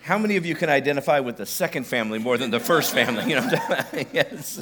How many of you can identify with the second family more than the first family? You know, yes.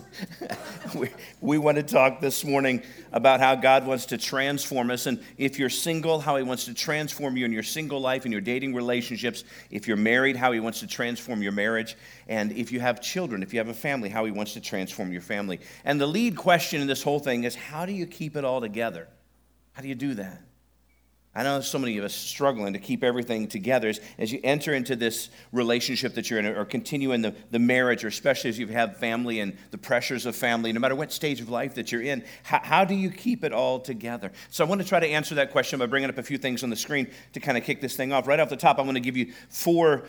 We want to talk this morning about how God wants to transform us. And if you're single, how he wants to transform you in your single life, in your dating relationships. If you're married, how he wants to transform your marriage. And if you have children, if you have a family, how he wants to transform your family. And the lead question in this whole thing is, how do you keep it all together? How do you do that? I know so many of us struggling to keep everything together as you enter into this relationship that you're in or continue in the marriage, or especially as you have family and the pressures of family, no matter what stage of life that you're in. How do you keep it all together? So I want to try to answer that question by bringing up a few things on the screen to kind of kick this thing off. Right off the top, I want to give you four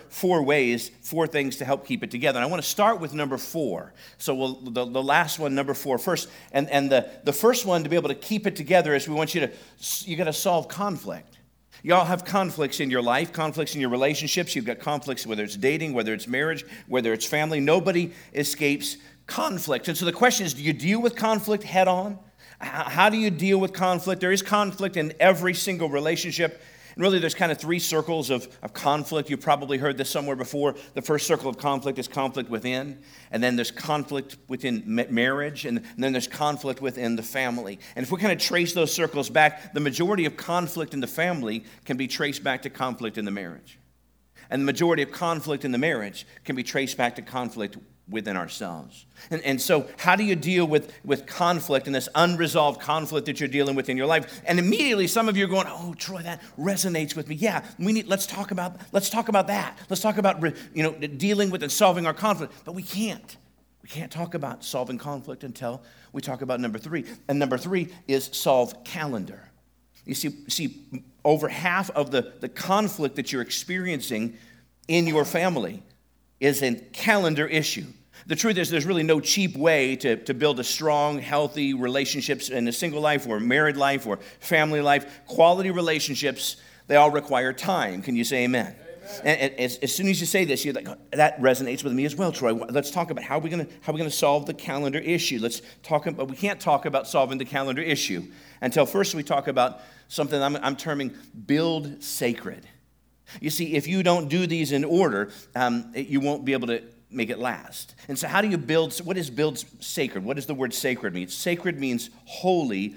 things to help keep it together. And I want to start with number 4. So the last one, number 4 first. And the first one to be able to keep it together is you got to solve conflict. You all have conflicts in your life, conflicts in your relationships. You've got conflicts, whether it's dating, whether it's marriage, whether it's family. Nobody escapes conflict. And so the question is, do you deal with conflict head on? How do you deal with conflict? There is conflict in every single relationship. And really, there's kind of 3 circles of conflict. You've probably heard this somewhere before. The first circle of conflict is conflict within. And then there's conflict within marriage. And then there's conflict within the family. And if we kind of trace those circles back, the majority of conflict in the family can be traced back to conflict in the marriage. And the majority of conflict in the marriage can be traced back to conflict within ourselves. And so how do you deal with conflict and this unresolved conflict that you're dealing with in your life? And immediately some of you are going, oh, Troy, that resonates with me. Yeah, let's talk about that. Let's talk about dealing with and solving our conflict. But we can't. We can't talk about solving conflict until we talk about number 3. And number 3 is solve calendar. You see, over half of the conflict that you're experiencing in your family is a calendar issue. The truth is there's really no cheap way to build a strong, healthy relationships in a single life or married life or family life. Quality relationships, they all require time. Can you say amen? And as soon as you say this, you're like, that resonates with me as well, Troy. Let's talk about how we're going to solve the calendar issue. But we can't talk about solving the calendar issue until first we talk about something I'm terming build sacred. You see, if you don't do these in order, you won't be able to make it last. And so how do you what is build sacred? What does the word sacred mean? Sacred means holy,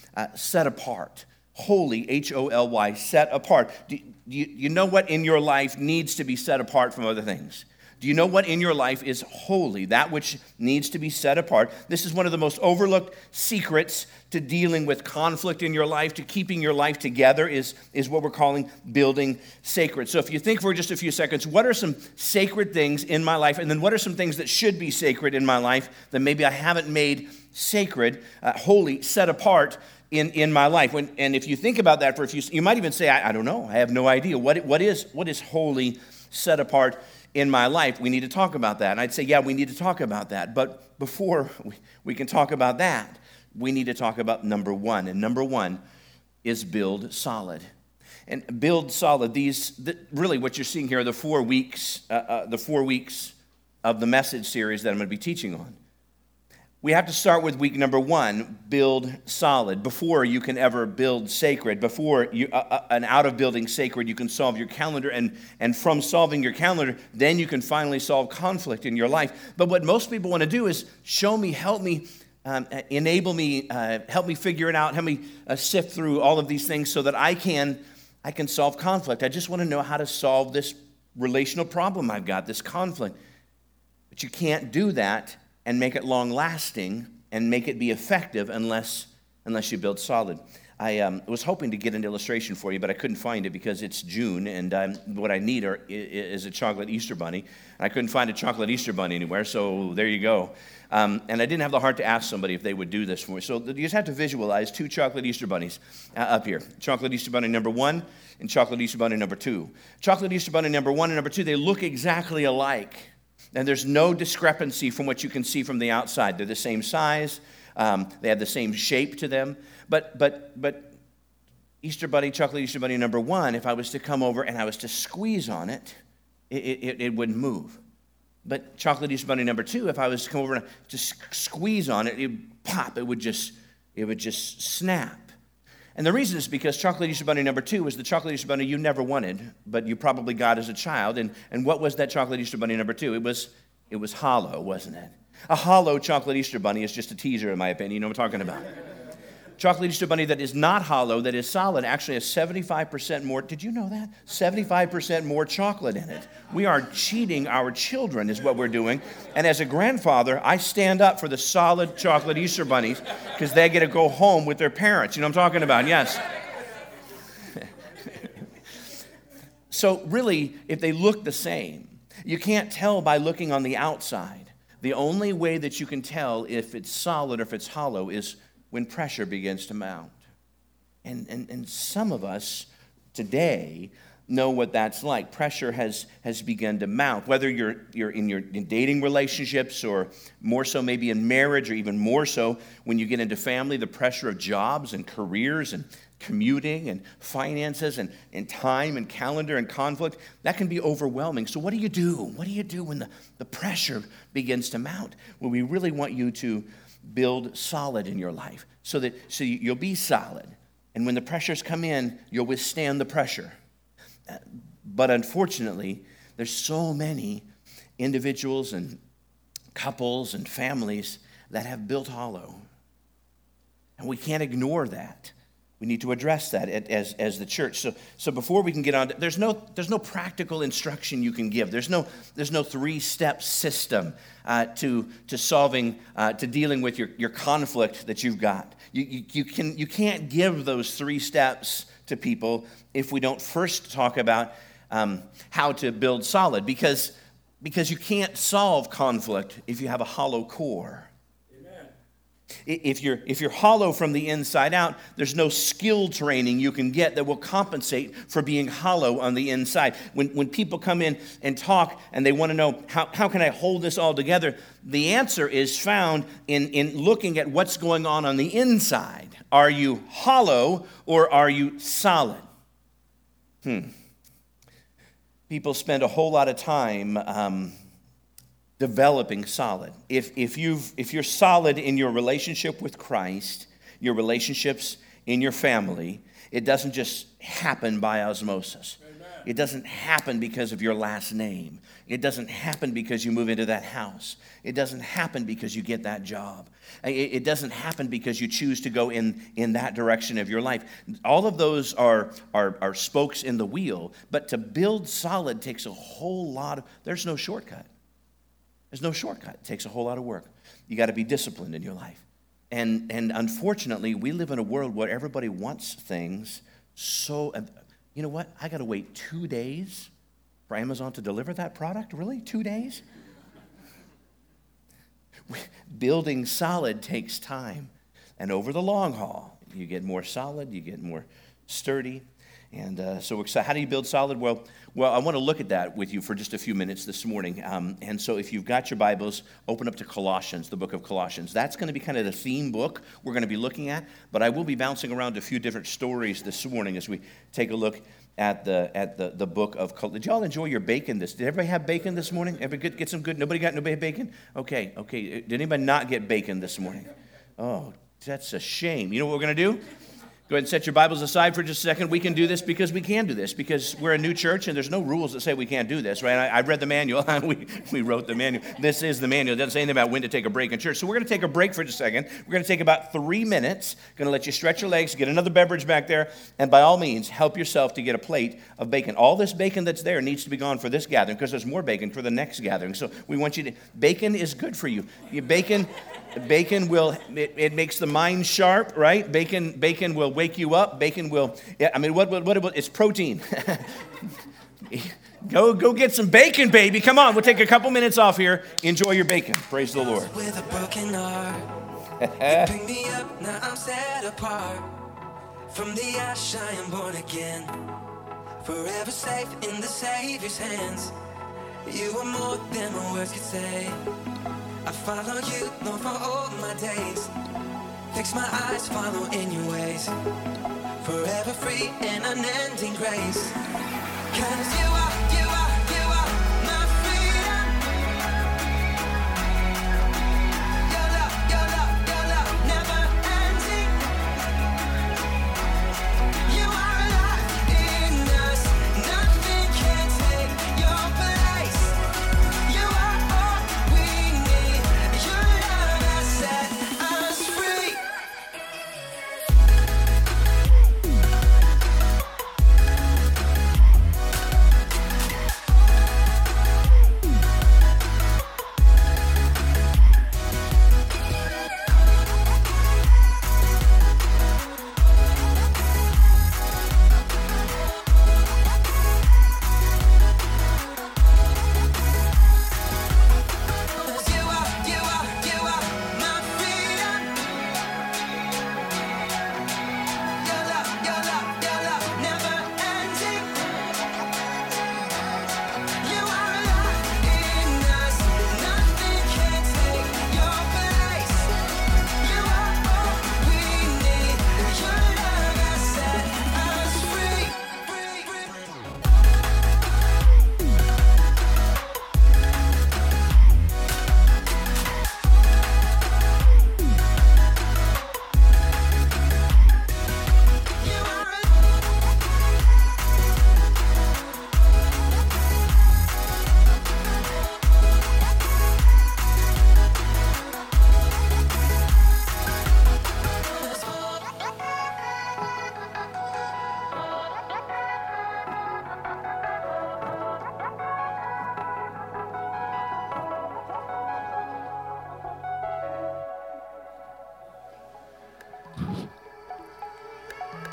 set apart. Holy, Holy, set apart. Do you know what in your life needs to be set apart from other things? Do you know what in your life is holy, that which needs to be set apart? This is one of the most overlooked secrets to dealing with conflict in your life, to keeping your life together, is what we're calling building sacred. So if you think for just a few seconds, what are some sacred things in my life? And then what are some things that should be sacred in my life that maybe I haven't made sacred, holy, set apart in my life? And if you think about that for a few, you might even say, I don't know. I have no idea. What is holy, set apart in my life? We need to talk about that. And I'd say, yeah, we need to talk about that. But before we can talk about that, we need to talk about number 1. And number 1 is build solid. And build solid, really what you're seeing here are the 4 weeks of the message series that I'm going to be teaching on. We have to start with week number 1, build solid. Before you can ever build sacred, and out of building sacred, you can solve your calendar. And from solving your calendar, then you can finally solve conflict in your life. But what most people want to do is show me, help me, enable me, help me figure it out, help me sift through all of these things so that I can solve conflict. I just want to know how to solve this relational problem I've got, this conflict. But you can't do that and make it long-lasting and make it be effective unless you build solid. I was hoping to get an illustration for you, but I couldn't find it because it's June, and what I need is a chocolate Easter bunny. And I couldn't find a chocolate Easter bunny anywhere, so there you go. And I didn't have the heart to ask somebody if they would do this for me. So you just have to visualize 2 chocolate Easter bunnies up here. Chocolate Easter bunny number 1 and chocolate Easter bunny number 2. Chocolate Easter bunny number 1 and number 2, they look exactly alike. And there's no discrepancy from what you can see from the outside. They're the same size. They have the same shape to them. But Easter bunny, chocolate Easter bunny number 1, if I was to come over and I was to squeeze on it, it wouldn't move. But chocolate Easter bunny number 2, if I was to come over and just squeeze on it, it would pop. It would just snap. And the reason is because chocolate Easter bunny number 2 was the chocolate Easter bunny you never wanted, but you probably got as a child. And what was that chocolate Easter bunny number 2? It was hollow, wasn't it? A hollow chocolate Easter bunny is just a teaser, in my opinion. You know what I'm talking about. Chocolate Easter bunny that is not hollow, that is solid, actually has 75% more. Did you know that? 75% more chocolate in it. We are cheating our children is what we're doing. And as a grandfather, I stand up for the solid chocolate Easter bunnies because they get to go home with their parents. You know what I'm talking about? Yes. So really, if they look the same, you can't tell by looking on the outside. The only way that you can tell if it's solid or if it's hollow is when pressure begins to mount. And some of us today know what that's like. Pressure has begun to mount, whether you're in dating relationships or more so maybe in marriage, or even more so when you get into family, the pressure of jobs and careers and commuting and finances and time and calendar and conflict, that can be overwhelming. So what do you do? What do you do when the pressure begins to mount? Well, we really want you to build solid in your life so you'll be solid. And when the pressures come in, you'll withstand the pressure. But unfortunately, there's so many individuals and couples and families that have built hollow. And we can't ignore that. We need to address that as the church. So before we can get on, there's no practical instruction you can give. There's no 3-step system to solving to dealing with your conflict that you've got. You can't give those 3 steps to people if we don't first talk about how to build solid, because you can't solve conflict if you have a hollow core. If you're hollow from the inside out, there's no skill training you can get that will compensate for being hollow on the inside. When people come in and talk and they want to know, how can I hold this all together? The answer is found in looking at what's going on the inside. Are you hollow or are you solid? People spend a whole lot of time developing solid. If you're solid in your relationship with Christ, your relationships in your family, it doesn't just happen by osmosis. Amen. It doesn't happen because of your last name. It doesn't happen because you move into that house. It doesn't happen because you get that job. It doesn't happen because you choose to go in that direction of your life. All of those are spokes in the wheel, but to build solid takes a whole lot of, there's no shortcut. There's no shortcut. It takes a whole lot of work. You got to be disciplined in your life. And unfortunately, we live in a world where everybody wants things so, you know what? I got to wait 2 days for Amazon to deliver that product? Really? 2 days? Building solid takes time. And over the long haul, you get more solid, you get more sturdy. And so how do you build solid? Well, I want to look at that with you for just a few minutes this morning. And so if you've got your Bibles, open up to Colossians, the book of Colossians. That's going to be kind of the theme book we're going to be looking at. But I will be bouncing around a few different stories this morning as we take a look at the book of Colossians. Did y'all enjoy your bacon Did everybody have bacon this morning? Everybody get some good? Nobody had bacon? Okay. Did anybody not get bacon this morning? Oh, that's a shame. You know what we're going to do? Go ahead and set your Bibles aside for just a second. We can do this because we can do this, because we're a new church and there's no rules that say we can't do this, right? I read the manual. we wrote the manual. This is the manual. It doesn't say anything about when to take a break in church. So we're going to take a break for just a second. We're going to take about 3 minutes. Going to let you stretch your legs, get another beverage back there, and by all means, help yourself to get a plate of bacon. All this bacon that's there needs to be gone for this gathering because there's more bacon for the next gathering. So we want you to, bacon is good for you. Bacon will, it makes the mind sharp, right? Bacon will wake you up. Bacon will, it's protein. Go get some bacon, baby. Come on, we'll take a couple minutes off here. Enjoy your bacon. Praise the Lord. With a broken heart, you pick me up, now I'm set apart. From the ash I am born again, forever safe in the Savior's hands. You are more than my words could say. I follow you, Lord, for all my days. Fix my eyes, follow in your ways. Forever free in unending grace. 'Cause you are my freedom. Your love never ending.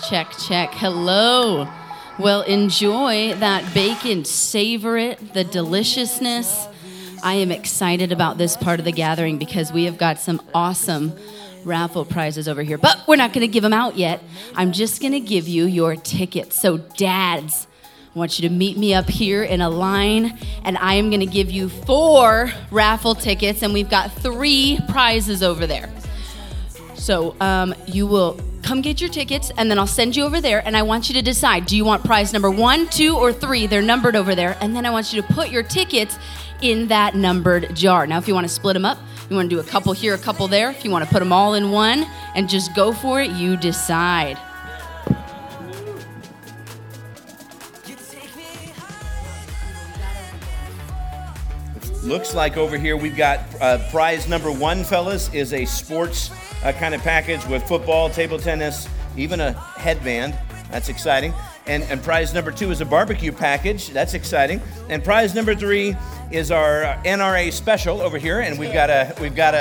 Check, check. Hello. Well, enjoy that bacon. Savor it, the deliciousness. I am excited about this part of the gathering because we have got some awesome raffle prizes over here. But we're not going to give them out yet. I'm just going to give you your tickets. So, dads, I want you to meet me up here in a line, and I am going to give you 4 raffle tickets, and we've got 3 prizes over there. So you will come get your tickets, and then I'll send you over there, and I want you to decide, do you want prize number 1, 2, or 3? They're numbered over there, and then I want you to put your tickets in that numbered jar. Now, if you want to split them up, you want to do a couple here, a couple there, if you want to put them all in one and just go for it, you decide. Looks like over here we've got prize number 1, fellas, is a sports kind of package with football, table tennis, even a headband. That's exciting. And prize number 2 is a barbecue package. That's exciting. And prize number 3 is our NRA special over here. And we've got a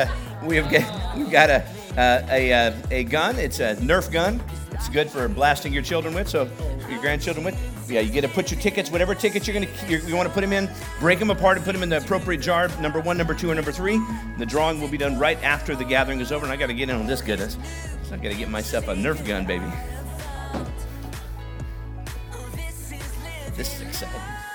gun. It's a Nerf gun. It's good for blasting your children with, so your grandchildren with. Yeah, you get to put your tickets, whatever tickets you want to put them in, break them apart and put them in the appropriate jar, number 1, number 2, or number 3. The drawing will be done right after the gathering is over, and I got to get in on this goodness. So I got to get myself a Nerf gun, baby. This is exciting.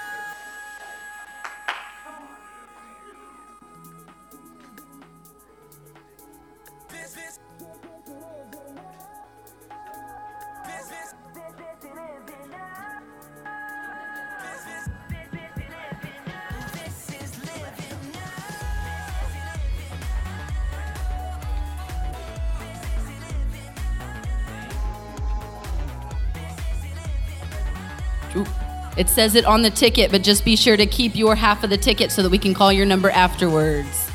It says it on the ticket, but just be sure to keep your half of the ticket so that we can call your number afterwards.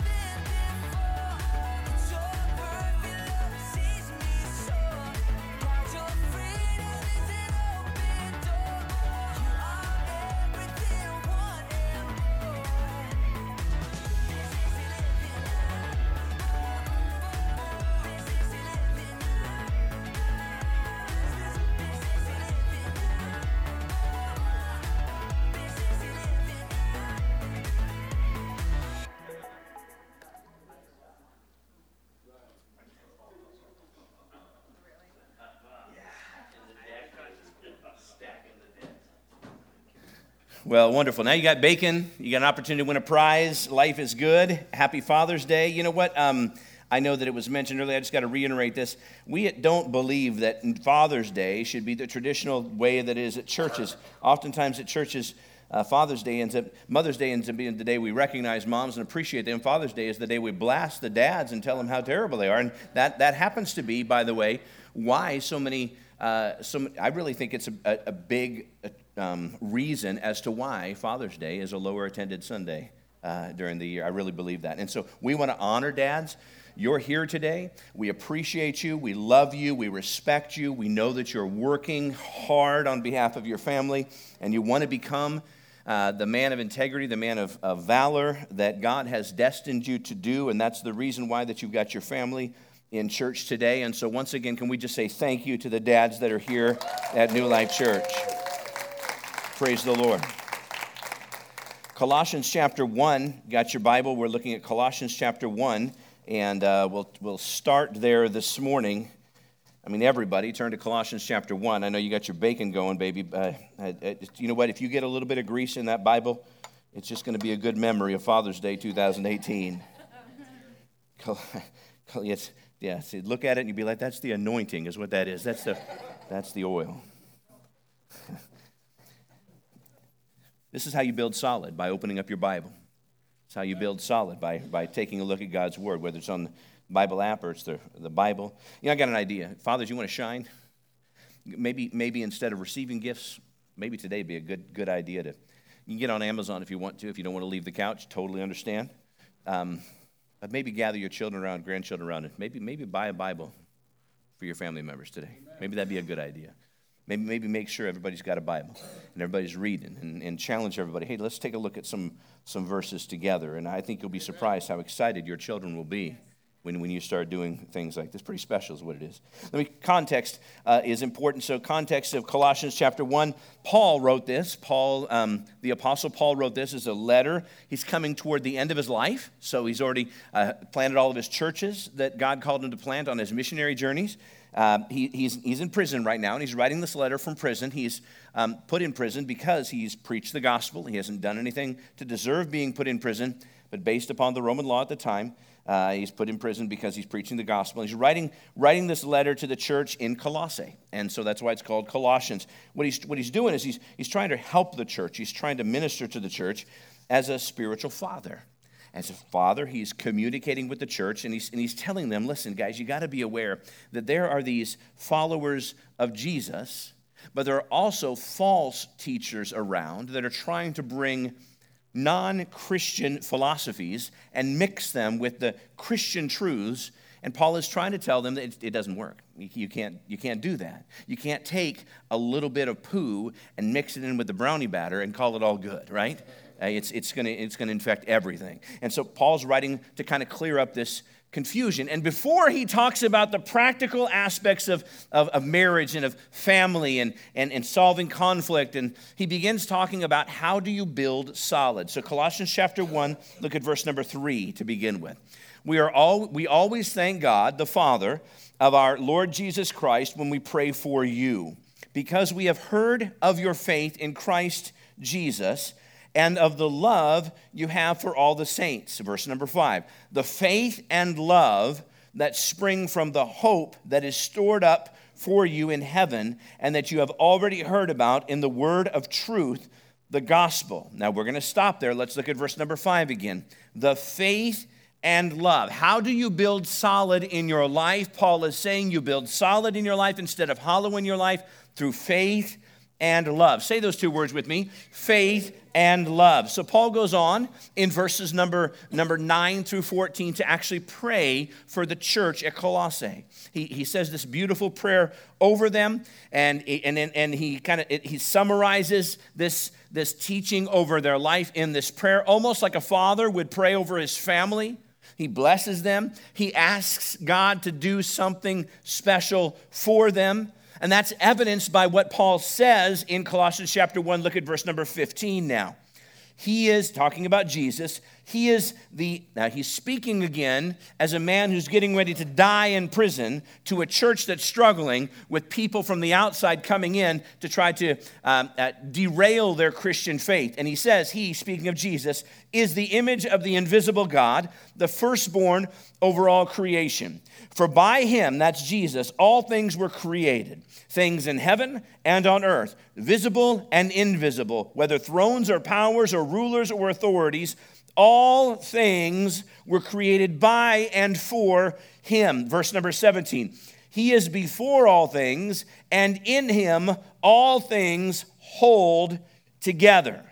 Well, wonderful. Now you got bacon. You got an opportunity to win a prize. Life is good. Happy Father's Day. You know what? I know that it was mentioned earlier. I just got to reiterate this. We don't believe that Father's Day should be the traditional way that it is at churches. Oftentimes at churches, Mother's Day ends up being the day we recognize moms and appreciate them. Father's Day is the day we blast the dads and tell them how terrible they are. And that happens to be, by the way, why so many. I really think it's a big reason as to why Father's Day is a lower attended Sunday during the year. I really believe that. And so we want to honor dads. You're here today. We appreciate you. We love you. We respect you. We know that you're working hard on behalf of your family, and you want to become the man of integrity, the man of valor that God has destined you to do, and that's the reason why that you've got your family in church today. And so once again, can we just say thank you to the dads that are here at New Life Church. Praise the Lord. Colossians chapter 1, got your Bible? We're looking at Colossians chapter 1, and we'll start there this morning. I mean, everybody, turn to Colossians chapter 1. I know you got your bacon going, baby. You know what? If you get a little bit of grease in that Bible, it's just going to be a good memory of Father's Day 2018. Yeah, see, look at it and you'd be like, that's the anointing is what that is. That's the oil. This is how you build solid, by opening up your Bible. It's how you build solid, by taking a look at God's Word, whether it's on the Bible app or it's the Bible. You know, I got an idea. Fathers, you want to shine? Maybe instead of receiving gifts, maybe today would be a good idea to, you can get on Amazon if you want to. If you don't want to leave the couch, totally understand. But maybe gather your children around, grandchildren around, and maybe buy a Bible for your family members today. Maybe that'd be a good idea. Maybe make sure everybody's got a Bible and everybody's reading, and challenge everybody. Hey, let's take a look at some verses together, and I think you'll be surprised how excited your children will be when you start doing things like this. Pretty special is what it is. Context is important. So context of Colossians chapter 1, Paul wrote this. Paul, the Apostle Paul wrote this as a letter. He's coming toward the end of his life, so he's already planted all of his churches that God called him to plant on his missionary journeys. He's in prison right now, and he's writing this letter from prison. He's put in prison because he's preached the gospel. He hasn't done anything to deserve being put in prison, but based upon the Roman law at the time, he's put in prison because he's preaching the gospel. He's writing this letter to the church in Colossae, and so that's why it's called Colossians. What he's doing is he's trying to help the church. He's trying to minister to the church as a spiritual father. As a father, he's communicating with the church, and he's telling them, listen, guys, you got to be aware that there are these followers of Jesus, but there are also false teachers around that are trying to bring non-Christian philosophies and mix them with the Christian truths. And Paul is trying to tell them that it doesn't work. You can't do that. You can't take a little bit of poo and mix it in with the brownie batter and call it all good, right? It's going to infect everything. And so Paul's writing to kind of clear up this confusion. And before he talks about the practical aspects of marriage and of family and solving conflict, and he begins talking about how do you build solid. So Colossians chapter 1, look at verse number 3 to begin with. We always thank God, the Father of our Lord Jesus Christ, when we pray for you, because we have heard of your faith in Christ Jesus and of the love you have for all the saints. Verse number 5, the faith and love that spring from the hope that is stored up for you in heaven and that you have already heard about in the word of truth, the gospel. Now we're going to stop there. Let's look at verse number 5 again. The faith and love. How do you build solid in your life? Paul is saying you build solid in your life instead of hollow in your life through faith and love. Say those two words with me, faith and love. So Paul goes on in verses number 9 through 14 to actually pray for the church at Colossae. He says this beautiful prayer over them, and he summarizes this teaching over their life in this prayer, almost like a father would pray over his family. He blesses them. He asks God to do something special for them. And that's evidenced by what Paul says in Colossians chapter 1. Look at verse number 15 now. He is talking about Jesus. He's speaking again as a man who's getting ready to die in prison to a church that's struggling with people from the outside coming in to try to derail their Christian faith. And he says, speaking of Jesus, is the image of the invisible God, the firstborn over all creation. For by him, that's Jesus, all things were created, things in heaven and on earth, visible and invisible, whether thrones or powers or rulers or authorities, all things were created by and for him. Verse number 17, he is before all things, and in him all things hold together.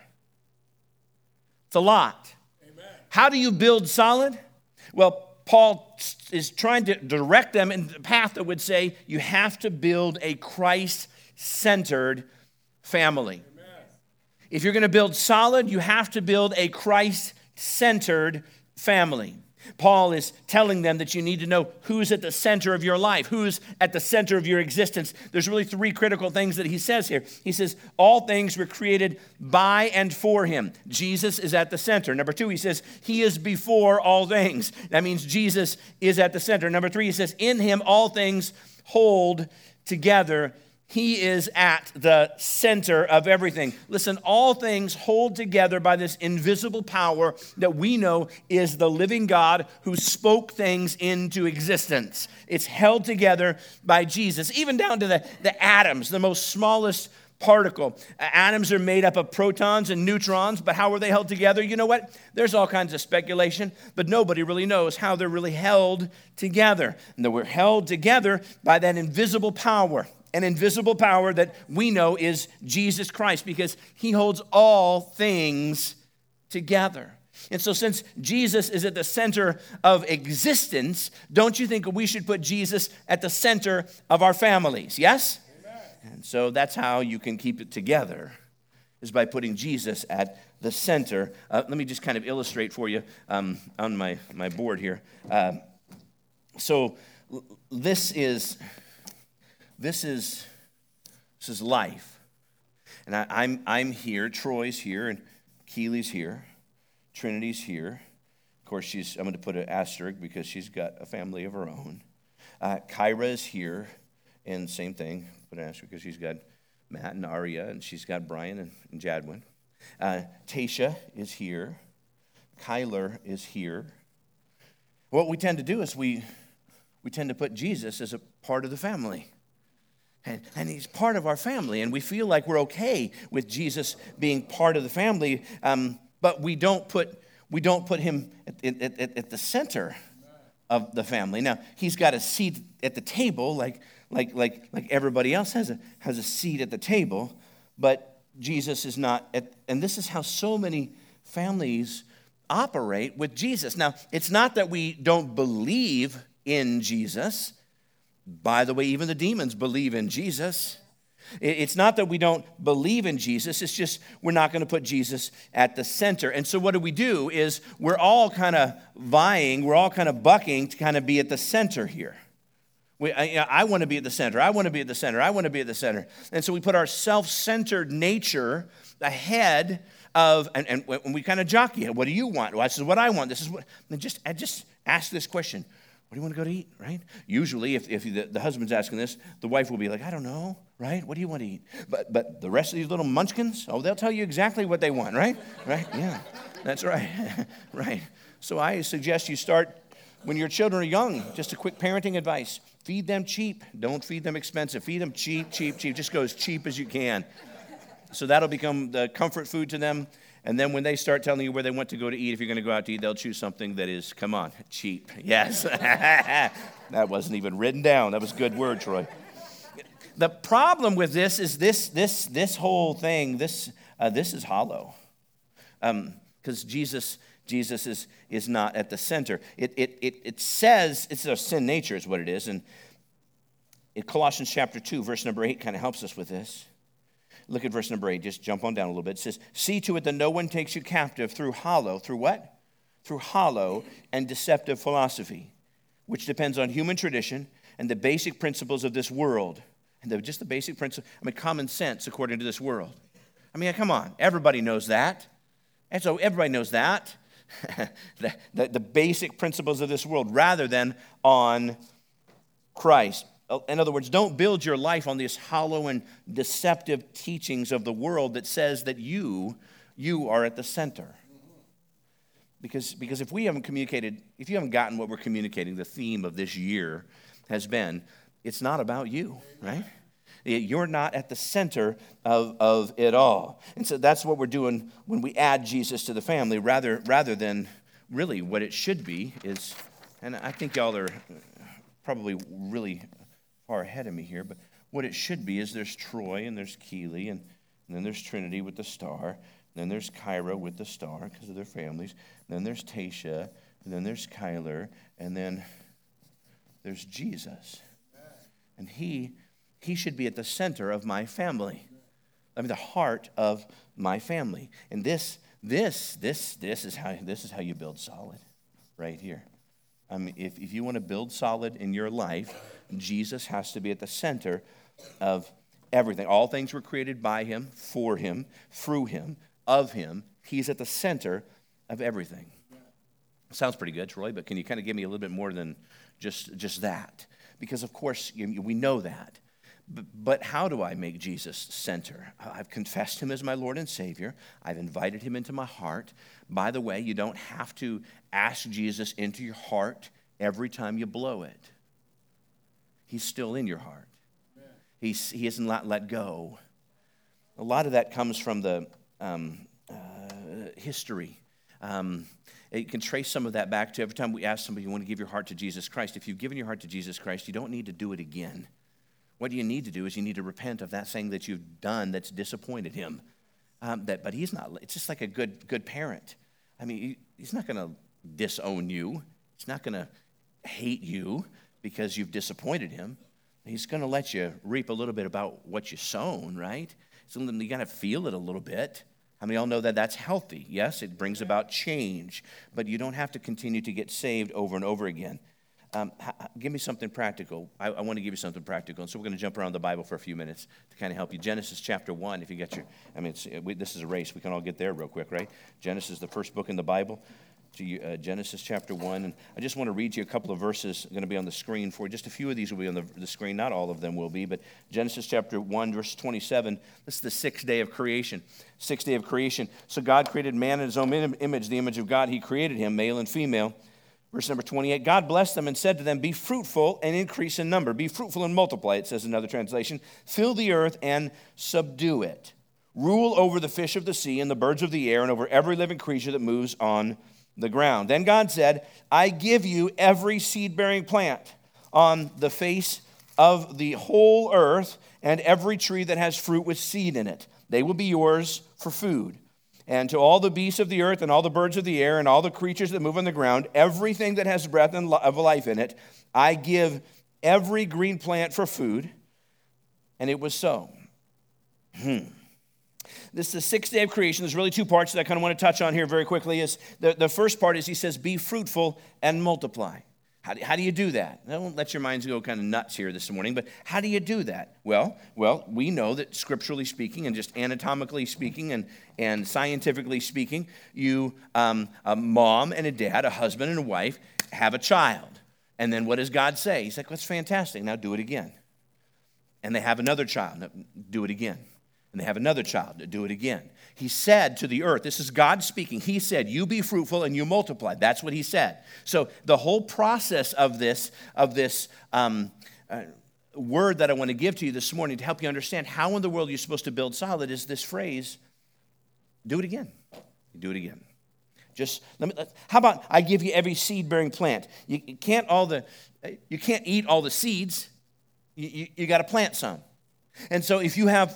It's a lot. Amen. How do you build solid? Well, Paul is trying to direct them in the path that would say you have to build a Christ-centered family. Amen. If you're going to build solid, you have to build a Christ-centered family. Paul is telling them that you need to know who's at the center of your life, who's at the center of your existence. There's really three critical things that he says here. He says, all things were created by and for him. Jesus is at the center. Number 2, he says, he is before all things. That means Jesus is at the center. Number 3, he says, in him all things hold together. He is at the center of everything. Listen, all things hold together by this invisible power that we know is the living God who spoke things into existence. It's held together by Jesus, even down to the atoms, the most smallest particle. Atoms are made up of protons and neutrons, but how are they held together? You know what? There's all kinds of speculation, but nobody really knows how they're really held together. And that we're held together by that invisible power. An invisible power that we know is Jesus Christ, because he holds all things together. And so since Jesus is at the center of existence, don't you think we should put Jesus at the center of our families? Yes? Amen. And so that's how you can keep it together, is by putting Jesus at the center. Let me just kind of illustrate for you on my board here. So this is life. And I'm here, Troy's here, and Keely's here, Trinity's here. Of course, I'm going to put an asterisk because she's got a family of her own. Kyra is here, and same thing, put an asterisk because she's got Matt and Aria, and she's got Brian and Jadwin. Tasha is here. Kyler is here. What we tend to do is we tend to put Jesus as a part of the family. And he's part of our family, and we feel like we're okay with Jesus being part of the family, but we don't put him at the center of the family. Now, he's got a seat at the table, like everybody else has a seat at the table, but Jesus is not and this is how so many families operate with Jesus. Now, it's not that we don't believe in Jesus. By the way, even the demons believe in Jesus. It's not that we don't believe in Jesus. It's just we're not going to put Jesus at the center. And so what do is we're all kind of vying, we're all kind of bucking to kind of be at the center here. I want to be at the center. I want to be at the center. I want to be at the center. And so we put our self-centered nature ahead of, and we kind of jockey. What do you want? Well, this is what I want. This is what. And just ask this question. What do you want to go to eat, right? Usually, if the husband's asking this, the wife will be like, I don't know, right? What do you want to eat? But the rest of these little munchkins, they'll tell you exactly what they want, right? Right? Yeah, that's right. Right. So I suggest you start when your children are young. Just a quick parenting advice. Feed them cheap. Don't feed them expensive. Feed them cheap. Just go as cheap as you can. So that'll become the comfort food to them. And then when they start telling you where they want to go to eat, if you're going to go out to eat, they'll choose something that is, come on, cheap. Yes. That wasn't even written down. That was a good word, Troy. The problem with this is this whole thing, this is hollow. Because Jesus is not at the center. It says, it's a sin nature is what it is. And in Colossians chapter 2, verse number 8 kind of helps us with this. Look at verse number 8. Just jump on down a little bit. It says, see to it that no one takes you captive through what? Through hollow and deceptive philosophy, which depends on human tradition and the basic principles of this world. And just the basic principles, common sense according to this world. Come on. Everybody knows that. And so everybody knows that. the basic principles of this world rather than on Christ. In other words, don't build your life on these hollow and deceptive teachings of the world that says that you are at the center. Because if we haven't communicated, if you haven't gotten what we're communicating, the theme of this year has been, it's not about you, right? You're not at the center of it all. And so that's what we're doing when we add Jesus to the family rather than really what it should be is, and I think y'all are probably really far ahead of me here, but what it should be is there's Troy and there's Keely and then there's Trinity with the star, and then there's Kyra with the star because of their families, and then there's Tasha, and then there's Kyler, and then there's Jesus. And he should be at the center of my family. The heart of my family. And this is how you build solid, right here. If you want to build solid in your life, Jesus has to be at the center of everything. All things were created by him, for him, through him, of him. He's at the center of everything. Sounds pretty good, Troy, but can you kind of give me a little bit more than just that? Because, of course, we know that. But how do I make Jesus center? I've confessed him as my Lord and Savior. I've invited him into my heart. By the way, you don't have to ask Jesus into your heart every time you blow it. He's still in your heart. He hasn't let go. A lot of that comes from the history. You can trace some of that back to every time we ask somebody, you want to give your heart to Jesus Christ. If you've given your heart to Jesus Christ, you don't need to do it again. What you need to do is you need to repent of that thing that you've done that's disappointed him. But he's not. It's just like a good parent. He's not going to disown you. He's not going to hate you because you've disappointed him. He's going to let you reap a little bit about what you've sown, right? So you got to feel it a little bit. How many of y'all know that that's healthy? Yes, it brings about change, but you don't have to continue to get saved over and over again. Give me something practical. I want to give you something practical. And so we're going to jump around the Bible for a few minutes to kind of help you. Genesis chapter 1, if you got your, this is a race. We can all get there real quick, right? Genesis, the first book in the Bible. Genesis chapter 1. And I just want to read you a couple of verses going to be on the screen for you. Just a few of these will be on the screen. Not all of them will be. But Genesis chapter 1, verse 27. This is the sixth day of creation. Sixth day of creation. So God created man in his own image. The image of God, he created him, male and female. Verse number 28, God blessed them and said to them, be fruitful and increase in number. Be fruitful and multiply, it says in another translation. Fill the earth and subdue it. Rule over the fish of the sea and the birds of the air and over every living creature that moves on the ground. Then God said, I give you every seed-bearing plant on the face of the whole earth and every tree that has fruit with seed in it. They will be yours for food. And to all the beasts of the earth and all the birds of the air and all the creatures that move on the ground, everything that has breath and of life in it, I give every green plant for food. And it was so. This is the sixth day of creation. There's really two parts that I kind of want to touch on here very quickly. Is the first part is he says, be fruitful and multiply. How do you do that? I won't let your minds go kind of nuts here this morning, but how do you do that? Well, we know that scripturally speaking and just anatomically speaking and scientifically speaking, a mom and a dad, a husband and a wife, have a child. And then what does God say? He's like, that's fantastic. Now do it again. And they have another child. Now, do it again. And they have another child. Do it again. He said to the earth, this is God speaking. He said, you be fruitful and you multiply. That's what he said. So the whole process of this word that I want to give to you this morning to help you understand how in the world you're supposed to build solid is this phrase, do it again. Do it again. How about I give you every seed-bearing plant? You can't eat all the seeds. You got to plant some. And so if you have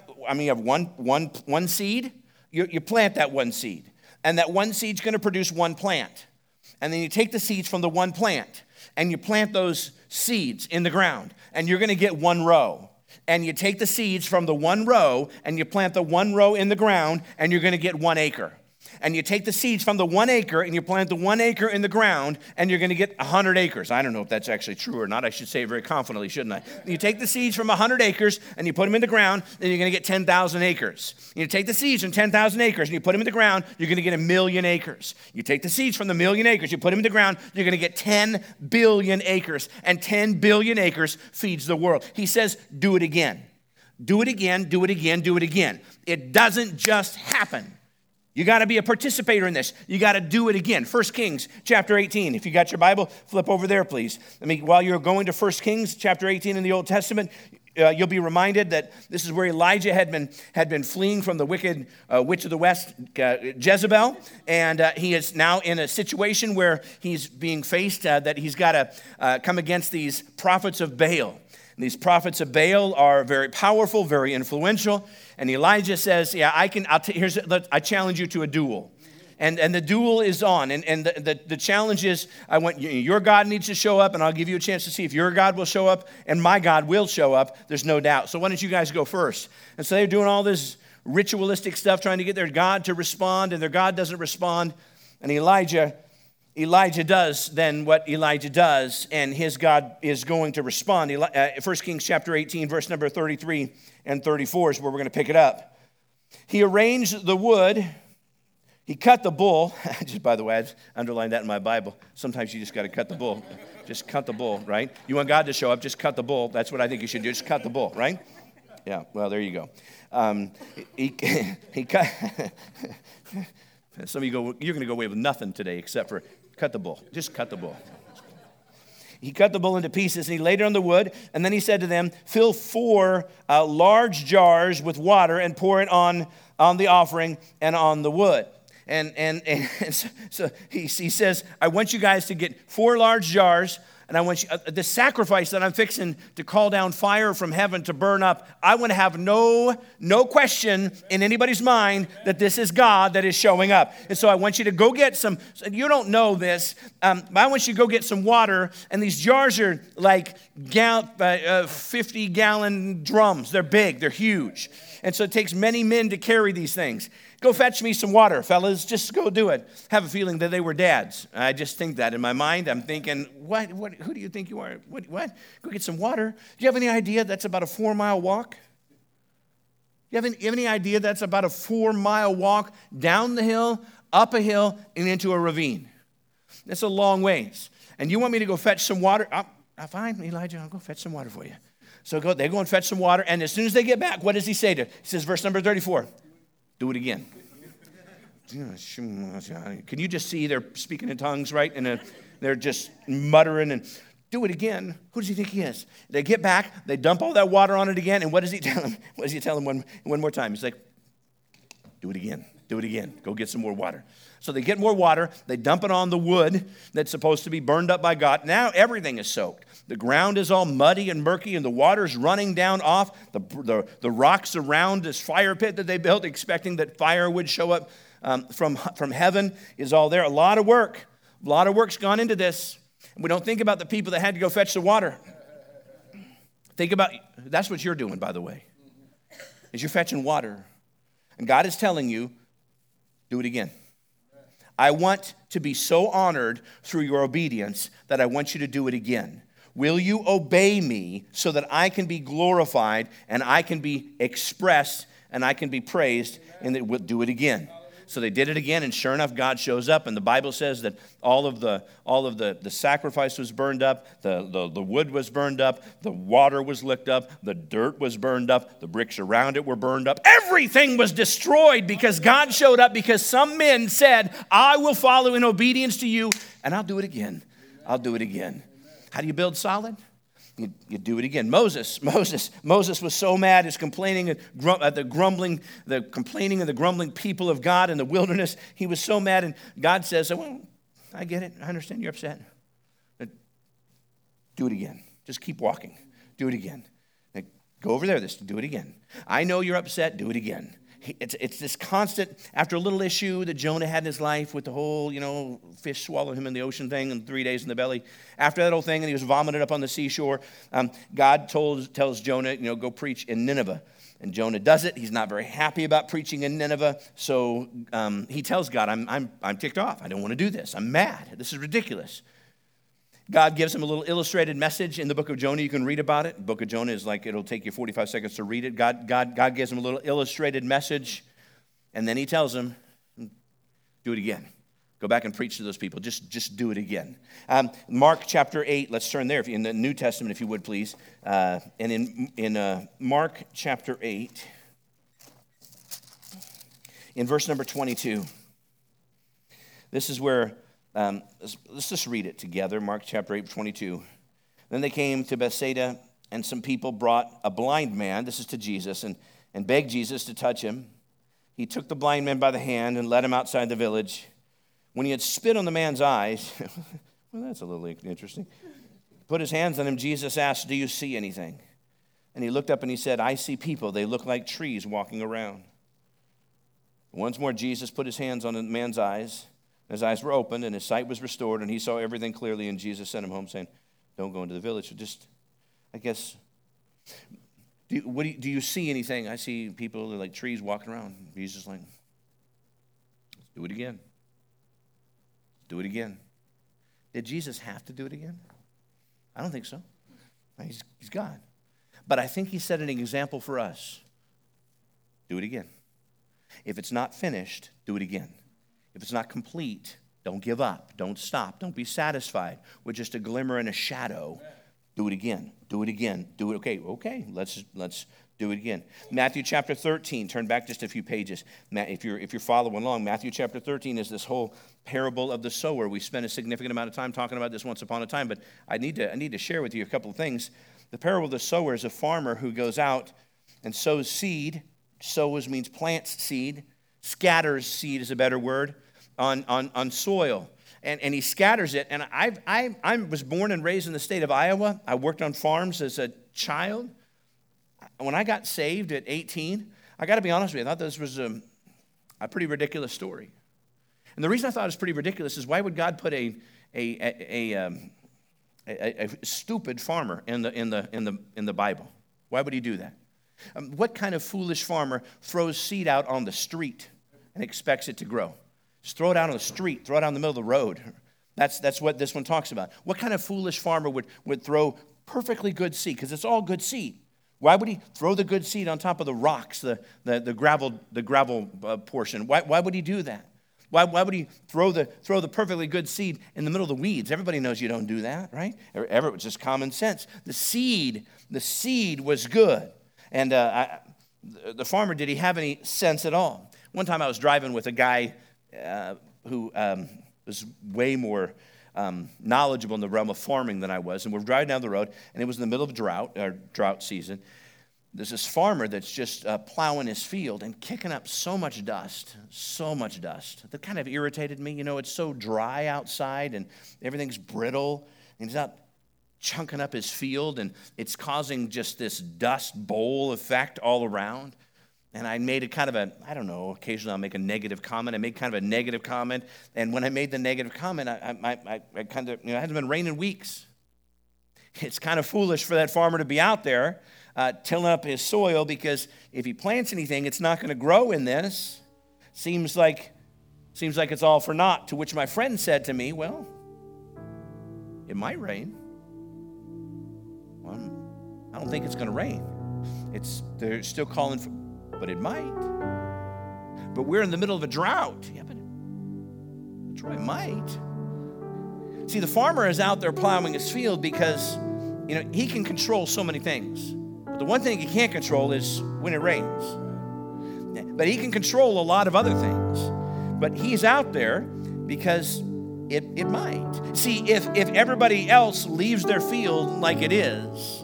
one seed, you plant that one seed. And that one seed's going to produce one plant. And then you take the seeds from the one plant and you plant those seeds in the ground. And you're going to get one row. And you take the seeds from the one row and you plant the one row in the ground and you're going to get 1 acre. And you take the seeds from the 1 acre and you plant the 1 acre in the ground and you're going to get 100 acres. I don't know if that's actually true or not. I should say it very confidently, shouldn't I? You take the seeds from 100 acres and you put them in the ground and you're going to get 10,000 acres. You take the seeds from 10,000 acres and you put them in the ground, you're going to get 1,000,000 acres. You take the seeds from the 1,000,000 acres, you put them in the ground, you're going to get 10 billion acres. And 10 billion acres feeds the world. He says, do it again. Do it again, do it again, do it again. It doesn't just happen. You got to be a participator in this. You got to do it again. 1 Kings chapter 18. If you got your Bible, flip over there, please. While you're going to 1 Kings chapter 18 in the Old Testament, you'll be reminded that this is where Elijah had been fleeing from the wicked witch of the west, Jezebel, and he is now in a situation where he's being faced that he's got to come against these prophets of Baal. And these prophets of Baal are very powerful, very influential. And Elijah says, yeah, I challenge you to a duel. And the duel is on. And the challenge is, your God needs to show up, and I'll give you a chance to see if your God will show up, and my God will show up. There's no doubt. So why don't you guys go first? And so they're doing all this ritualistic stuff, trying to get their God to respond, and their God doesn't respond. And Elijah does then what Elijah does, and his God is going to respond. 1 Kings chapter 18, verse number 33 and 34 is where we're going to pick it up. He arranged the wood. He cut the bull. Just by the way, I underlined that in my Bible. Sometimes you just got to cut the bull. Just cut the bull, right? You want God to show up, just cut the bull. That's what I think you should do. Just cut the bull, right? Yeah, well, there you go. He cut. Some of you go, you're going to go away with nothing today except for cut the bull. Just cut the bull. He cut the bull into pieces, and he laid it on the wood, and then he said to them, fill 4 large jars with water and pour it on the offering and on the wood. And so he says, I want you guys to get 4 large jars, and I want you, the sacrifice that I'm fixing to call down fire from heaven to burn up, I want to have no question in anybody's mind that this is God that is showing up. And so I want you to go get some, you don't know this, but I want you to go get some water, and these jars are like 50-gallon drums. They're big, they're huge. And so it takes many men to carry these things. Go fetch me some water, fellas. Just go do it. Have a feeling that they were dads. I just think that in my mind. I'm thinking, what? Who do you think you are? What? Go get some water. Do you have any idea that's about a 4-mile walk? You have any idea that's about a 4-mile walk down the hill, up a hill, and into a ravine? That's a long ways. And you want me to go fetch some water? Fine, Elijah, I'll go fetch some water for you. So they go and fetch some water, and as soon as they get back, what does he say to? He says, verse number 34. Do it again. Can you just see they're speaking in tongues, right? And they're just muttering and do it again. Who does he think he is? They get back, they dump all that water on it again, and what does he tell him? What does he tell him one more time? He's like, do it again. Do it again. Go get some more water. So they get more water. They dump it on the wood that's supposed to be burned up by God. Now everything is soaked. The ground is all muddy and murky, and the water's running down off the rocks around this fire pit that they built, expecting that fire would show up from heaven, is all there. A lot of work. A lot of work's gone into this. We don't think about the people that had to go fetch the water. Think about, that's what you're doing, by the way, is you're fetching water. And God is telling you, do it again. I want to be so honored through your obedience that I want you to do it again. Will you obey me so that I can be glorified and I can be expressed and I can be praised, and that we'll do it again. So they did it again, and sure enough, God shows up, and the Bible says that all of the sacrifice was burned up, the wood was burned up, the water was licked up, the dirt was burned up, the bricks around it were burned up. Everything was destroyed because God showed up, because some men said, I will follow in obedience to you, and I'll do it again. I'll do it again. How do you build solid? You do it again. Moses was so mad. He's complaining at the complaining of the grumbling people of God in the wilderness. He was so mad, and God says, well, I get it. I understand you're upset. But do it again. Just keep walking. Do it again. Go over there. Do it again. I know you're upset. Do it again. It's this constant, after a little issue that Jonah had in his life with the whole, fish swallowed him in the ocean thing and 3 days in the belly. After that whole thing, and he was vomited up on the seashore, God tells Jonah, go preach in Nineveh. And Jonah does it. He's not very happy about preaching in Nineveh. So he tells God, I'm ticked off. I don't want to do this. I'm mad. This is ridiculous. God gives him a little illustrated message in the book of Jonah. You can read about it. The book of Jonah is like, it'll take you 45 seconds to read it. God gives him a little illustrated message, and then he tells him, do it again. Go back and preach to those people. Just do it again. Mark chapter 8, let's turn there in the New Testament, if you would, please. And in Mark chapter 8, in verse number 22, this is where, let's just read it together. Mark chapter 8, 22. Then they came to Bethsaida, and some people brought a blind man, this is to Jesus, and begged Jesus to touch him. He took the blind man by the hand and led him outside the village. When he had spit on the man's eyes, well, that's a little interesting, put his hands on him, Jesus asked, do you see anything? And he looked up and he said, I see people. They look like trees walking around. Once more, Jesus put his hands on the man's eyes. His eyes were opened, and his sight was restored, and he saw everything clearly, and Jesus sent him home saying, don't go into the village. So just, I guess, do you see anything? I see people, they're like trees walking around. Jesus is like, let's do it again. Do it again. Did Jesus have to do it again? I don't think so. He's God. But I think he set an example for us. Do it again. If it's not finished, do it again. If it's not complete, don't give up. Don't stop. Don't be satisfied with just a glimmer and a shadow. Do it again. Do it again. Do it. Okay. Let's do it again. Matthew chapter 13. Turn back just a few pages. If you're following along, Matthew chapter 13 is this whole parable of the sower. We spent a significant amount of time talking about this once upon a time, but I need to share with you a couple of things. The parable of the sower is a farmer who goes out and sows seed. Sows means plants seed. Scatters seed is a better word. On soil, and he scatters it. And I was born and raised in the state of Iowa. I worked on farms as a child. When I got saved at 18, I got to be honest with you, I thought this was a pretty ridiculous story. And the reason I thought it was pretty ridiculous is, why would God put a stupid farmer in the Bible? Why would he do that? What kind of foolish farmer throws seed out on the street? and expects it to grow. Just throw it out on the street, throw it out in the middle of the road. That's what this one talks about. What kind of foolish farmer would throw perfectly good seed? Because it's all good seed. Why would he throw the good seed on top of the rocks, the gravel portion? Why would he do that? Why would he throw the perfectly good seed in the middle of the weeds? Everybody knows you don't do that, right? It was just common sense. The seed was good. And the farmer, did he have any sense at all? One time I was driving with a guy who was way more knowledgeable in the realm of farming than I was. And we're driving down the road, and it was in the middle of drought season. There's this farmer that's just plowing his field and kicking up so much dust. That kind of irritated me. You know, it's so dry outside, and everything's brittle. And he's out chunking up his field, and it's causing just this dust bowl effect all around. And I made a kind of occasionally I'll make a negative comment. I made kind of a negative comment. And when I made the negative comment, I kind of, it hasn't been raining weeks. It's kind of foolish for that farmer to be out there tilling up his soil, because if he plants anything, it's not going to grow in this. Seems like it's all for naught. To which my friend said to me, well, it might rain. Well, I don't think it's going to rain. They're still calling for, but it might. But we're in the middle of a drought. Yeah, but that's right, it might. See, the farmer is out there plowing his field because, he can control so many things. But the one thing he can't control is when it rains. But he can control a lot of other things. But he's out there because it might. See, if everybody else leaves their field like it is,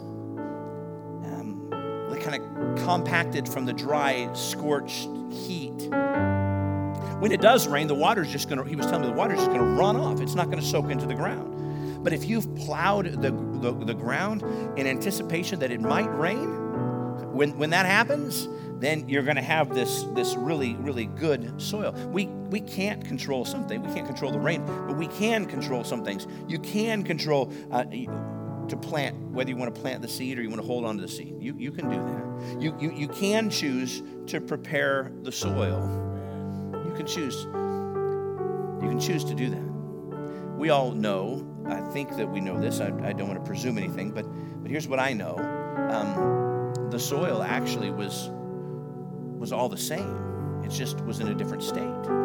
kind of compacted from the dry, scorched heat, when it does rain, the water's just going to, he was telling me, the water's just going to run off. It's not going to soak into the ground. But if you've plowed the ground in anticipation that it might rain, when that happens, then you're going to have this really, really good soil. We can't control something. We can't control the rain, but we can control some things. You can control to plant, whether you want to plant the seed or you want to hold on to the seed. You can do that. You can choose to prepare the soil. You can choose to do that. We all know, I think that we know this. I don't want to presume anything, but here's what I know. The soil actually was all the same. It just was in a different state.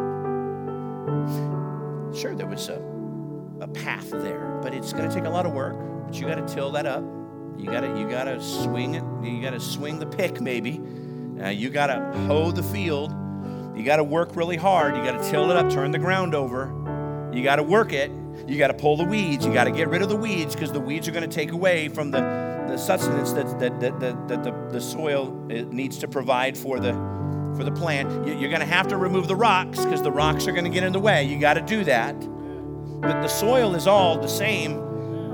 Sure, there was a path there, but it's going to take a lot of work. But you got to till that up. You got to swing it. You got to swing the pick, maybe. You got to hoe the field. You got to work really hard. You got to till it up, turn the ground over. You got to work it. You got to pull the weeds. You got to get rid of the weeds, because the weeds are going to take away from the sustenance that the soil needs to provide for the plant. You're going to have to remove the rocks, because the rocks are going to get in the way. You got to do that. But the soil is all the same.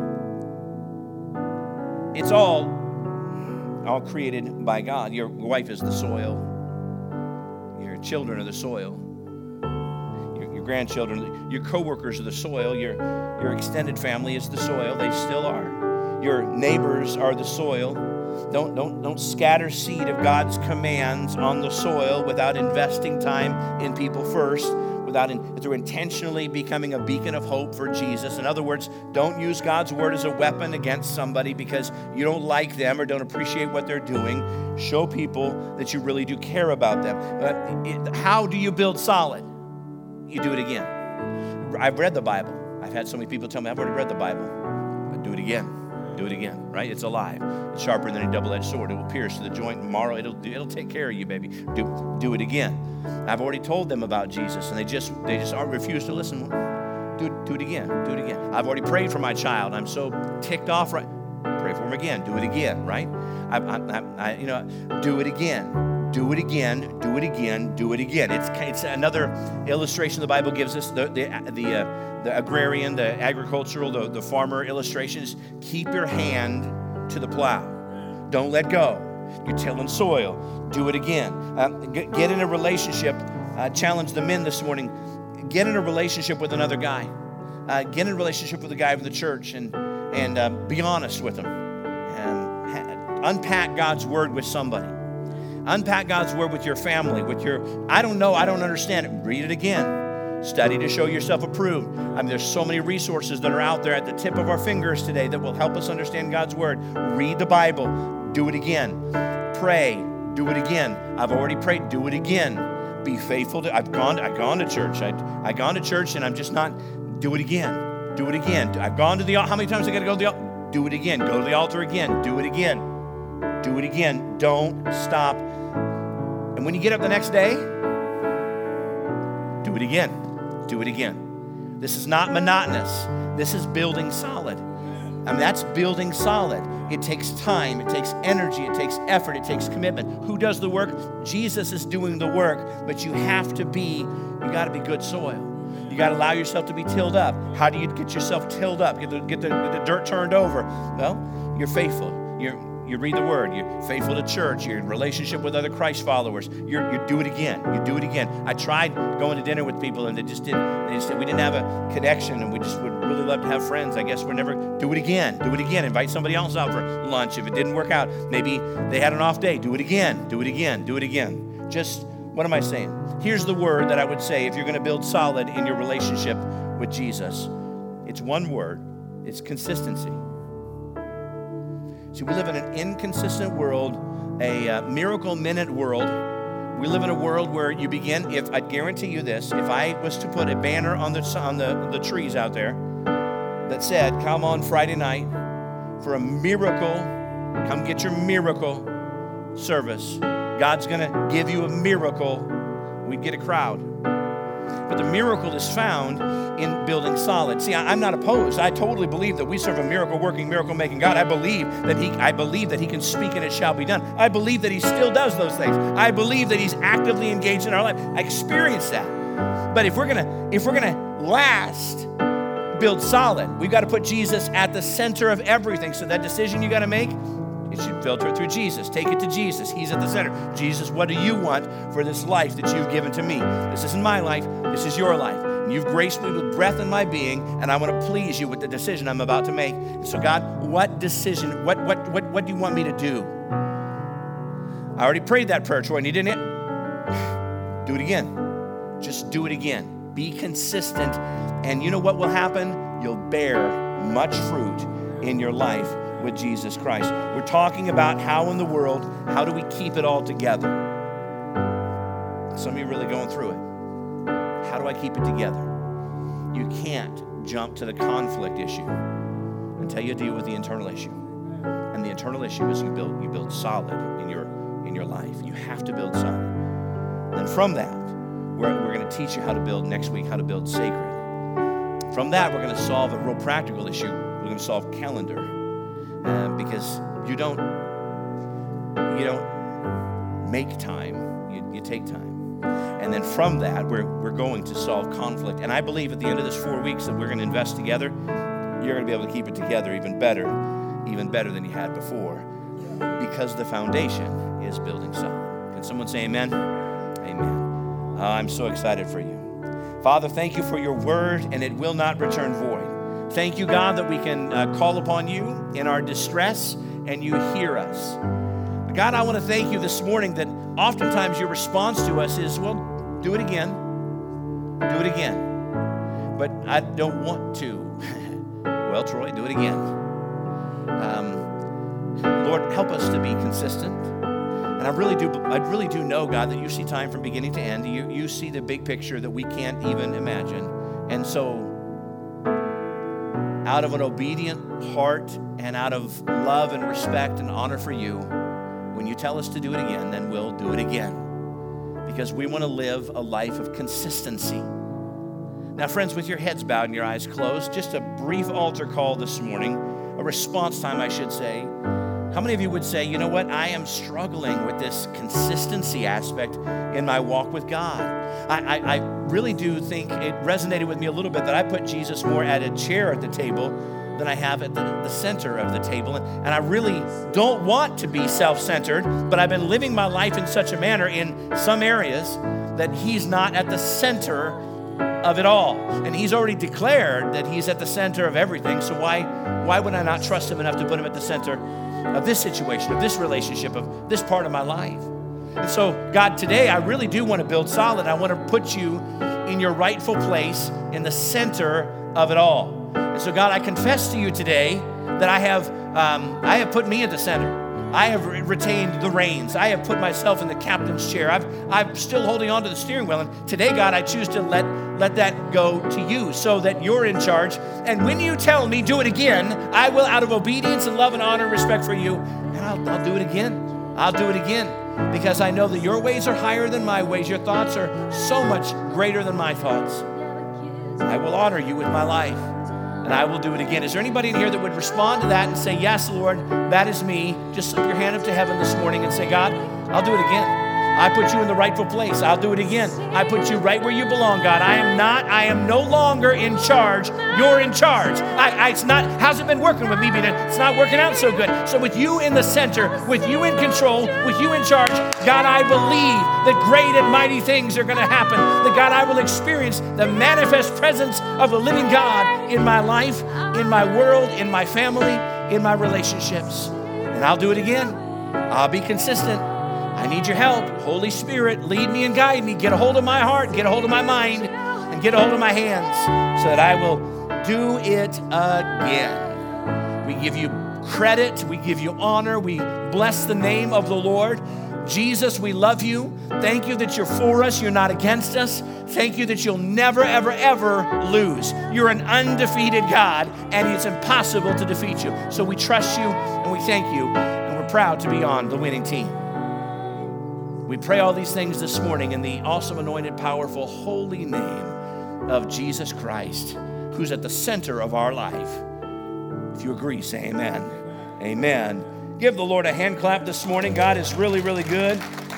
It's all created by God. Your wife is the soil. Your children are the soil. Your grandchildren, your coworkers are the soil. Your extended family is the soil. They still are. Your neighbors are the soil. Don't scatter seed of God's commands on the soil without investing time in people first, through intentionally becoming a beacon of hope for Jesus. In other words, don't use God's word as a weapon against somebody because you don't like them or don't appreciate what they're doing. Show people that you really do care about them. How do you build solid? You do it again. I've read the Bible. I've had so many people tell me, I've already read the Bible. But do it again. Do it again, right? It's alive. It's sharper than a double-edged sword. It will pierce to the joint and marrow. It'll take care of you, baby. Do it again. I've already told them about Jesus, and they just refuse to listen. Do it again. Do it again. I've already prayed for my child. I'm so ticked off. Right? Pray for him again. Do it again. Right? Do it again. Do it again. Do it again. Do it again. It's another illustration the Bible gives us. The agrarian, the agricultural, the farmer illustrations. Keep your hand to the plow. Don't let go. You're tilling soil. Do it again. Get in a relationship. Challenge the men this morning. Get in a relationship with another guy. Get in a relationship with a guy from the church and be honest with him. And unpack God's word with somebody. Unpack God's word with your family, with your, I don't know, I don't understand it. Read it again. Study to show yourself approved. I mean, there's so many resources that are out there at the tip of our fingers today that will help us understand God's word. Read the Bible. Do it again. Pray. Do it again. I've already prayed. Do it again. Be faithful to, I've gone to church. I've gone to church and I'm just not, do it again. Do it again. I've gone to the altar. How many times I got to go to the altar? Do it again. Go to the altar again. Do it again. Do it again. Don't stop. And when you get up the next day, do it again. Do it again. This is not monotonous. This is building solid. I mean, that's building solid. It takes time. It takes energy. It takes effort. It takes commitment. Who does the work? Jesus is doing the work, but you got to be good soil. You got to allow yourself to be tilled up. How do you get yourself tilled up? Get the dirt turned over? Well, you're faithful. You read the word. You're faithful to church. You're in relationship with other Christ followers. You do it again. You do it again. I tried going to dinner with people, and we didn't have a connection, and we just would really love to have friends. I guess we're never. Do it again. Do it again. Invite somebody else out for lunch. If it didn't work out, maybe they had an off day. Do it again. Do it again. Do it again. Just, what am I saying? Here's the word that I would say if you're going to build solid in your relationship with Jesus. It's one word. It's consistency. See, we live in an inconsistent world, a miracle minute world. We live in a world where you begin, I guarantee you this, if I was to put a banner on the trees out there that said, come on Friday night for a miracle, come get your miracle service. God's going to give you a miracle. We'd get a crowd. But the miracle is found in building solid. See, I'm not opposed. I totally believe that we serve a miracle-working, miracle-making God. I believe that He can speak and it shall be done. I believe that He still does those things. I believe that He's actively engaged in our life. I experience that. But if we're gonna last, build solid, we've got to put Jesus at the center of everything. So that decision you got to make, it should filter through Jesus. Take it to Jesus. He's at the center. Jesus, what do you want for this life that you've given to me? This isn't my life. This is your life. And you've graced me with breath in my being, and I want to please you with the decision I'm about to make. And so God, what decision, what do you want me to do? I already prayed that prayer, Troy, and you didn't. Do it again. Just do it again. Be consistent. And you know what will happen? You'll bear much fruit in your life with Jesus Christ. We're talking about how in the world, how do we keep it all together? Some of you are really going through it. How do I keep it together? You can't jump to the conflict issue until you deal with the internal issue. And the internal issue is you build solid in your life. You have to build solid. And from that, we're going to teach you how to build next week, how to build sacred. From that, we're going to solve a real practical issue. We're going to solve calendar. Because you don't make time, you take time. And then from that, we're going to solve conflict. And I believe at the end of this 4 weeks that we're going to invest together, you're going to be able to keep it together even better than you had before, because the foundation is building solid. Can someone say amen? Amen. I'm so excited for you. Father, thank you for your word, and it will not return void. Thank you, God, that we can call upon you in our distress and you hear us. But God, I want to thank you this morning that oftentimes your response to us is, well, do it again. Do it again. But I don't want to. Well, Troy, do it again. Lord, help us to be consistent. And I really do know, God, that you see time from beginning to end. You see the big picture that we can't even imagine. And so, out of an obedient heart and out of love and respect and honor for you, when you tell us to do it again, then we'll do it again. Because we want to live a life of consistency. Now, friends, with your heads bowed and your eyes closed, just a brief altar call this morning, a response time, I should say. How many of you would say, you know what, I am struggling with this consistency aspect in my walk with God? I really do think it resonated with me a little bit that I put Jesus more at a chair at the table than I have at the center of the table. And I really don't want to be self-centered, but I've been living my life in such a manner in some areas that he's not at the center of it all. And he's already declared that he's at the center of everything. So why would I not trust him enough to put him at the center of this situation, of this relationship, of this part of my life? And so, God, today I really do want to build solid. I want to put you in your rightful place in the center of it all. And so, God, I confess to you today that I have put me at the center. I have retained the reins. I have put myself in the captain's chair. I'm still holding on to the steering wheel. And today, God, I choose to let that go to you so that you're in charge. And when you tell me, do it again, I will, out of obedience and love and honor and respect for you, and I'll do it again. I'll do it again because I know that your ways are higher than my ways. Your thoughts are so much greater than my thoughts. I will honor you with my life. And I will do it again. Is there anybody in here that would respond to that and say, yes, Lord, that is me? Just slip your hand up to heaven this morning and say, God, I'll do it again. I put you in the rightful place. I'll do it again. I put you right where you belong, God. I am no longer in charge. You're in charge. It's not, how's it been working with me? It's not working out so good. So with you in the center, with you in control, with you in charge, God, I believe that great and mighty things are going to happen. That God, I will experience the manifest presence of the living God in my life, in my world, in my family, in my relationships. And I'll do it again. I'll be consistent. I need your help. Holy Spirit, lead me and guide me. Get a hold of my heart, get a hold of my mind, and get a hold of my hands so that I will do it again. We give you credit. We give you honor. We bless the name of the Lord. Jesus, we love you. Thank you that you're for us. You're not against us. Thank you that you'll never, ever, ever lose. You're an undefeated God, and it's impossible to defeat you. So we trust you, and we thank you, and we're proud to be on the winning team. We pray all these things this morning in the awesome, anointed, powerful, holy name of Jesus Christ, who's at the center of our life. If you agree, say amen. Amen. Give the Lord a hand clap this morning. God is really, really good.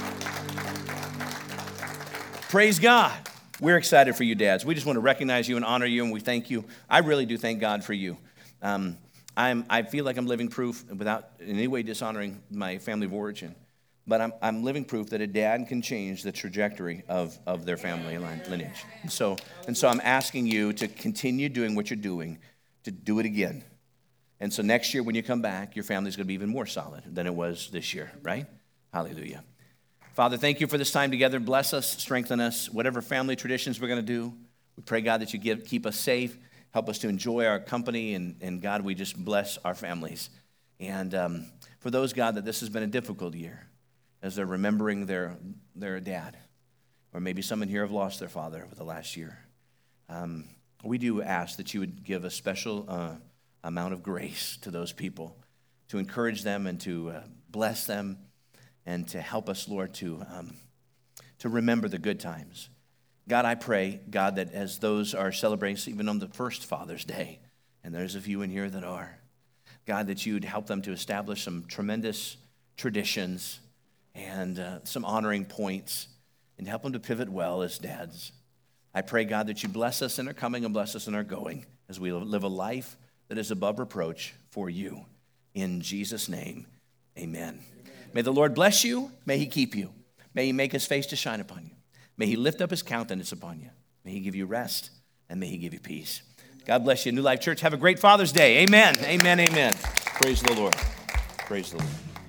Praise God. We're excited for you, dads. We just want to recognize you and honor you, and we thank you. I really do thank God for you. I feel like I'm living proof without in any way dishonoring my family of origin. But I'm living proof that a dad can change the trajectory of their family lineage. And so I'm asking you to continue doing what you're doing, to do it again. And so next year when you come back, your family's going to be even more solid than it was this year, right? Hallelujah. Father, thank you for this time together. Bless us, strengthen us, whatever family traditions we're going to do. We pray, God, that you keep us safe, help us to enjoy our company, and God, we just bless our families. And for those, God, that this has been a difficult year, as they're remembering their dad, or maybe some in here have lost their father over the last year. We do ask that you would give a special amount of grace to those people, to encourage them and to bless them, and to help us, Lord, to remember the good times. God, I pray, God, that as those are celebrating, even on the first Father's Day, and there's a few in here that are, God, that you'd help them to establish some tremendous traditions and some honoring points, and help them to pivot well as dads. I pray, God, that you bless us in our coming and bless us in our going as we live a life that is above reproach for you. In Jesus' name, amen. May the Lord bless you. May he keep you. May he make his face to shine upon you. May he lift up his countenance upon you. May he give you rest, and may he give you peace. God bless you. New Life Church, have a great Father's Day. Amen, amen, amen. Praise the Lord. Praise the Lord.